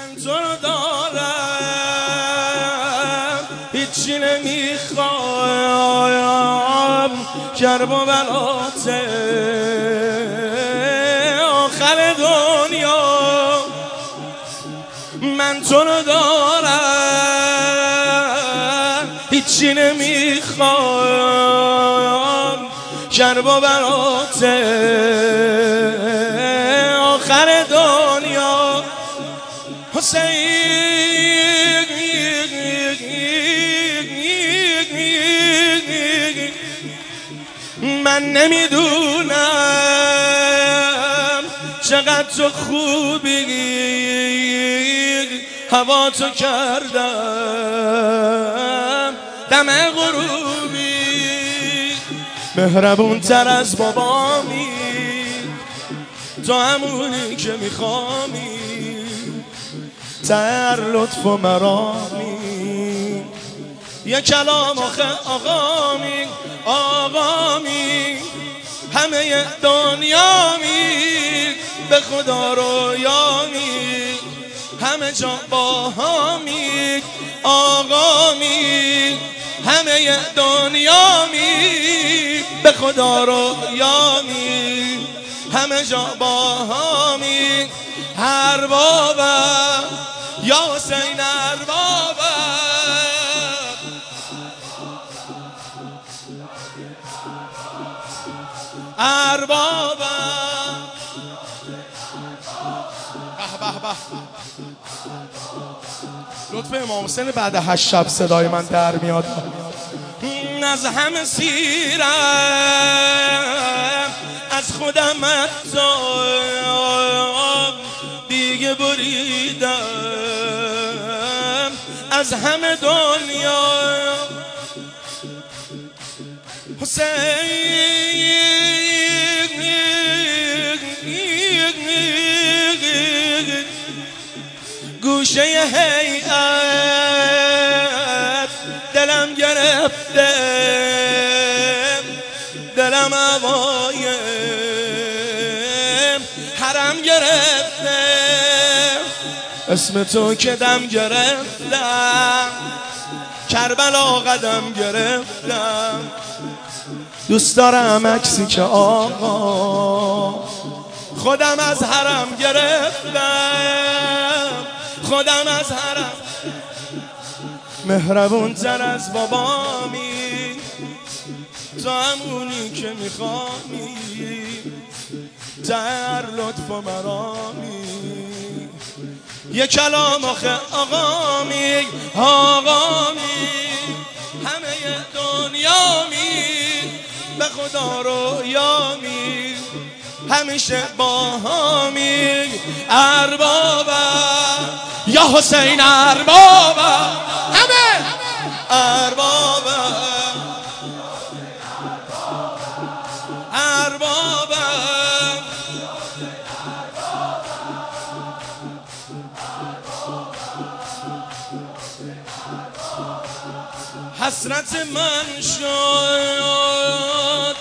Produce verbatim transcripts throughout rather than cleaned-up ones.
من تو رو دارم هیچی نمیخوام، کرب و بلاته آخر دنیا. من تو رو دارم هیچی نمیخوام، کرب و بلاته آخر دنیا. حسین من نمیدونم چقدر تو خوبی، هوا تو کردم دم غروبی. مهربون تر از بابامی، تو همونی که میخوامی، تر لطف و مرامی. یه کلام آخه آقامی آقامی، همه دنیامی به خدا رویامی، همه جا باهامی آقامی، همه دنیامی به خدا رویامی، همه جا باهامی. هر بابم یا حسین اربابم، اربابم. به به به. لطف امام حسین بعد هشت شب صدای من در میاد. از همه سیرم از خودم حتی دیگه بریدم، از همه دنیا. حسین گوشه هیئت دلم گرفته، دلم هوای حرم گرفته، اسم تو که دم گرفتم، کربلا قدم گرفتم. دوست دارم عکسی که آقا خودم از حرم گرفتم، خودم از حرم. مهربون تر از بابامی، تو همونی که میخوامی، در لطف و مرامی. یه کلام آخه آقامی آقامی، همه دنیامی به خدا رویامی، همیشه باهامی. اربابم یا حسین اربابم، همه اربابم، اربابم. حسرت من شد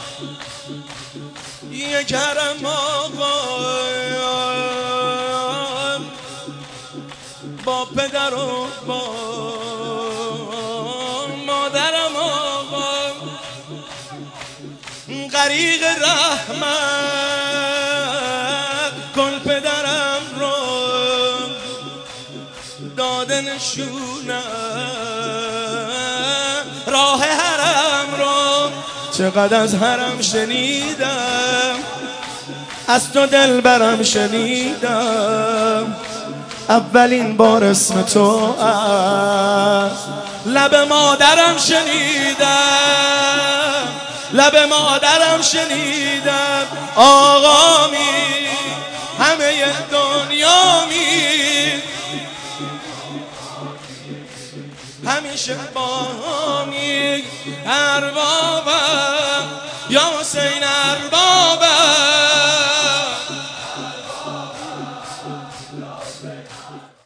یه کرم آقا با پدر و با مادرم آقا، غریق رحمت کن پدرم رو، داده نشونم راه حرم رو. چقدر از حرم شنیدم، از تو دل برم شنیدم، اولین بار اسم تو از لب مادرم شنیدم، لب مادرم شنیدم. آقامی همه دنیامی، همیشه باهامی. اربابم